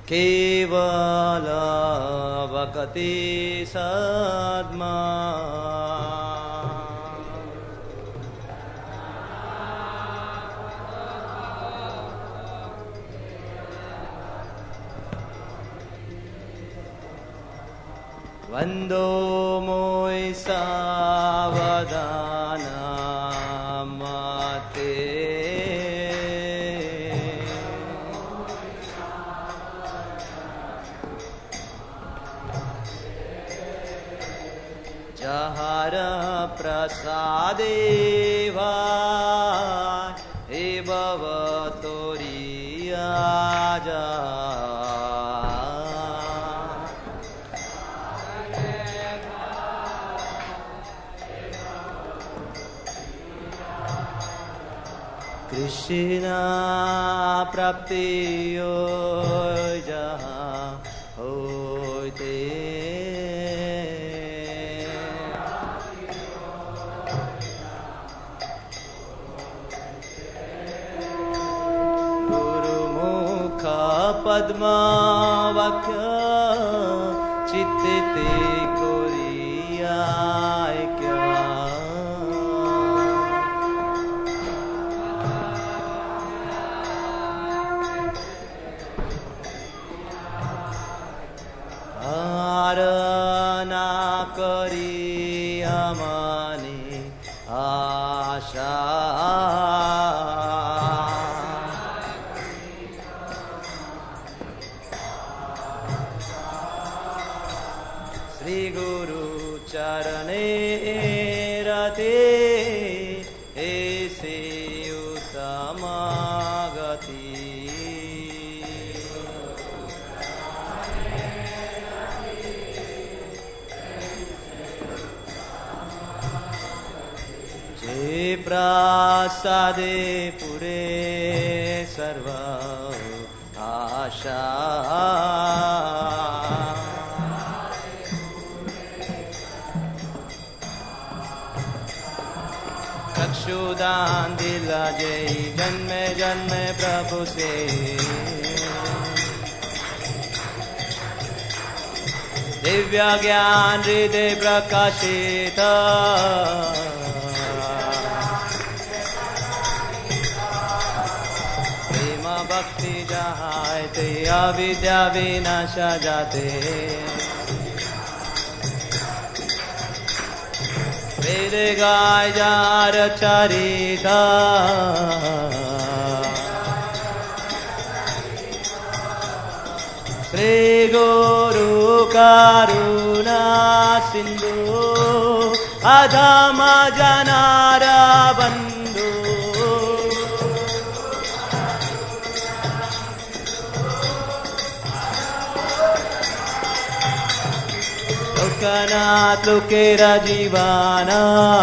केवल भक्ति सद्मा वंदो मोय सावधाना मते जहर प्रसादेवा हे भवतोरिया जा कृष्णा प्राप्ति जहाँ होते गुरुमुख पद्मावाक्य चित्ते कोरिया श्री गुरु चरणे रते ऐसे उत्तम गति जे प्रसादे पुरे सर्व आशा चक्षुदान दिला जय जन्म जन्म प्रभु से दिव्य ज्ञान हृदय प्रकाशित प्रेम भक्ति जहाँ ते अविद्या विनाश जाते वेद गाय जार चरिता श्री गुरु करुणा सिंधु अधम जनार बंधु लोकनाथ लोकेरा जीवाना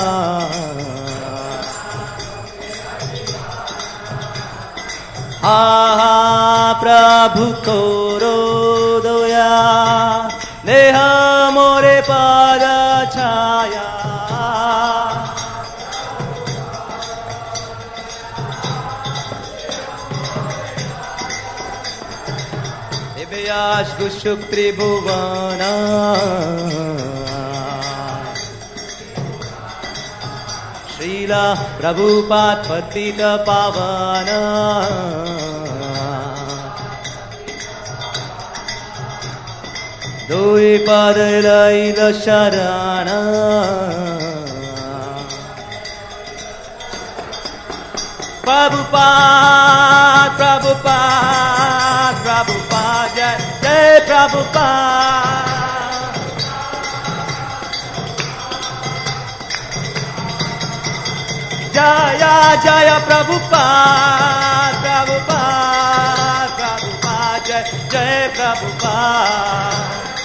आहा प्रभु कोरो दोया नेह मोरे पाद छाया दिव्याश गुशुक त्रिभुवना श्रीला प्रभुपाद पतित पावन दुई पद लैल शरण प्रभुपाद प्रभुपाद प्रभुपाद जय जय प्रभुपाद जय जय प्रभुपाद प्रभुपाद प्रभुपाद जय जय प्रभुपाद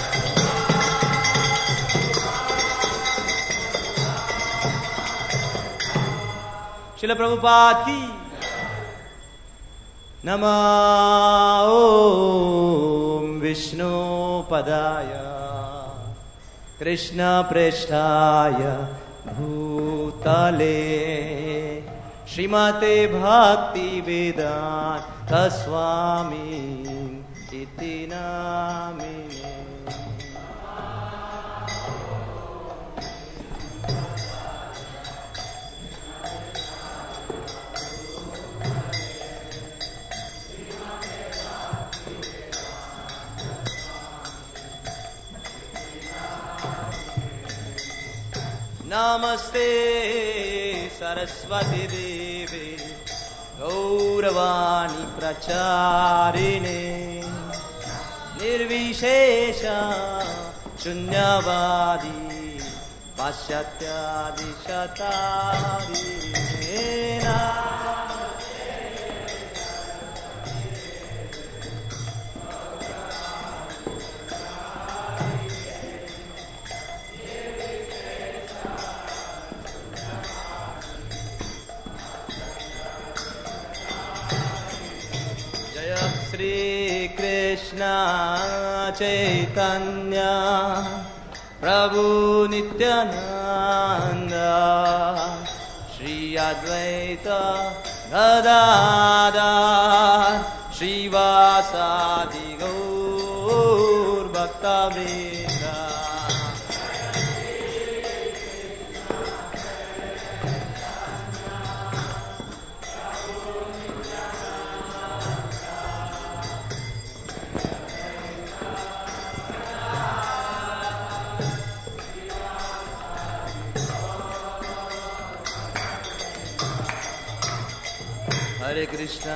श्रील प्रभुपाद की नमः ओम विष्णु पदाय कृष्ण प्रेष्ठाय भूतले श्रीमते भक्ति वेदांत स्वामी इति नामिने। नमस्ते सरस्वती देवी गौरवाणी प्रचारिणे निर्विशेष शून्यवादी पाश्चात्यादिशतारिणे। श्री कृष्ण चैतन्य प्रभु नित्यानंद श्री अद्वैत गदाधर श्रीवासादि गौर भक्तवृंद। हरे कृष्णा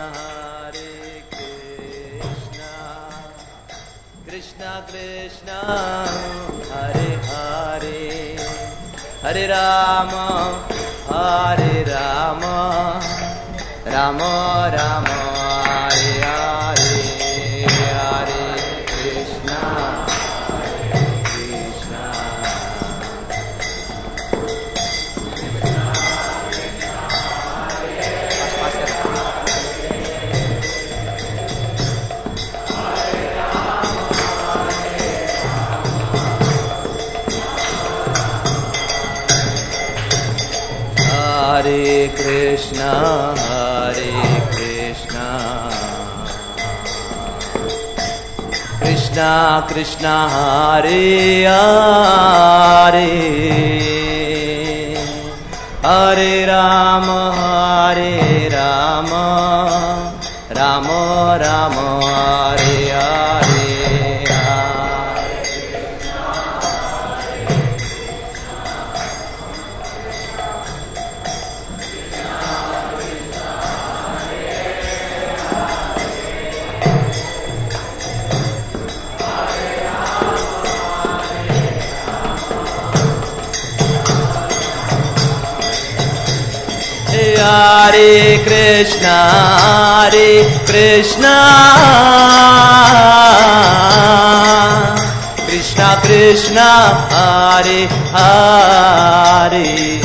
कृष्णा कृष्णा हरे हरे हरे राम राम राम हरे हरे हरे कृष्णा कृष्णा हरे कृष्णा कृष्णा कृष्णा हरे हरे हरे राम राम राम हरे हरे हरे कृष्णा कृष्णा कृष्णा हरे हरे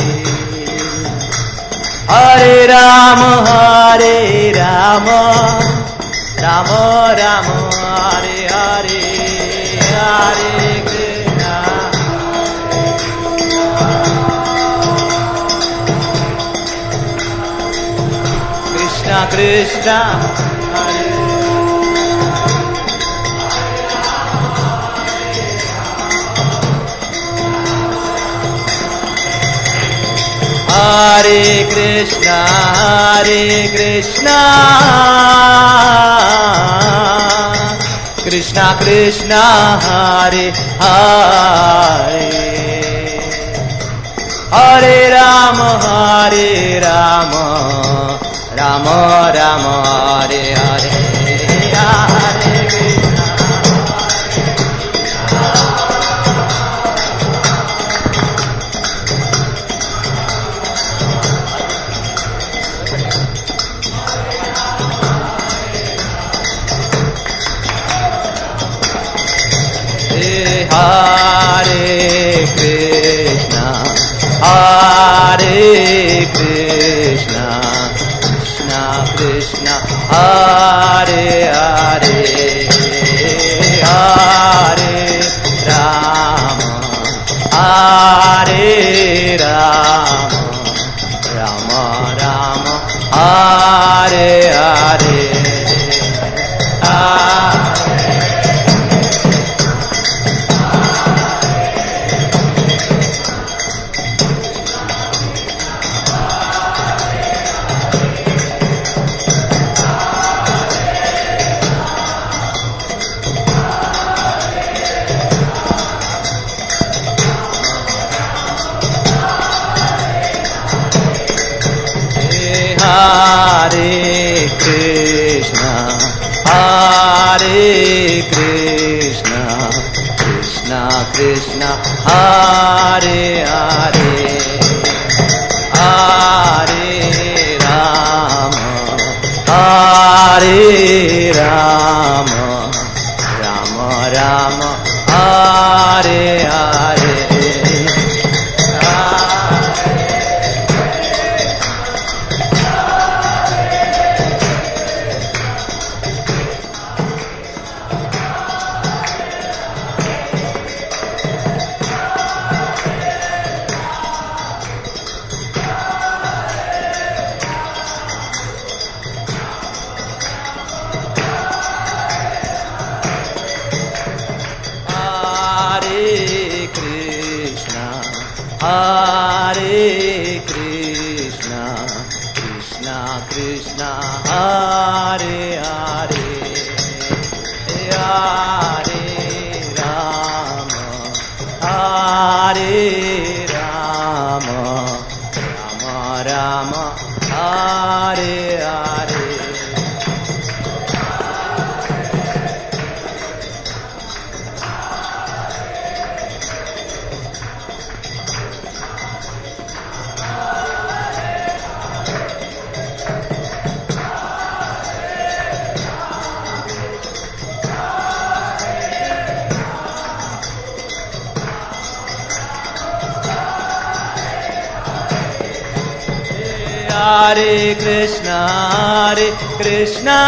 हरे राम राम राम हरे हरे हरे कृष्णा कृष्णा हरे Krishna Krishna Krishna Hare Hare Hare Ram Ram Ram Ram Hare Hare Hare Krishna Krishna Krishna Hare Hare Hare Ram Ram Ram Hare Hare Hare Krishna, Hare Krishna, Krishna Krishna, Hare Hare, Hare Rama, Hare Rama, Rama Rama, Hare Hare. Hare Krishna, Krishna Krishna, Hare Hare, Hare Rama, Hare Rama, Rama Rama, Hare Hare. Hare Krishna, Krishna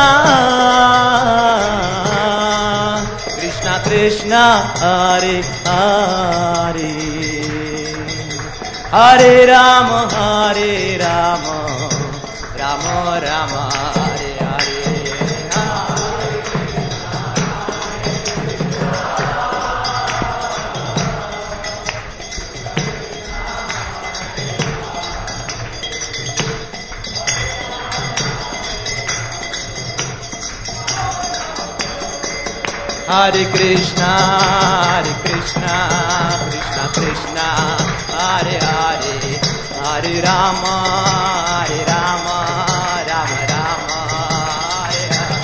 Krishna, Hare Hare, Hare Rama, Rama Rama, Hare Hare. Hare Krishna, Krishna Krishna, Hare Hare, Hare Rama, Rama Rama, Hare Hare.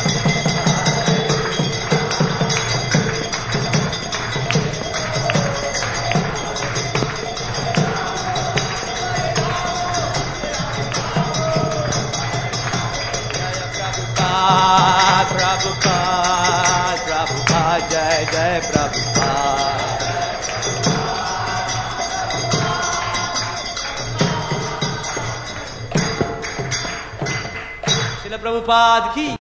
Prabhupada, Jai Jai Prabhupada. Srila Prabhupada ki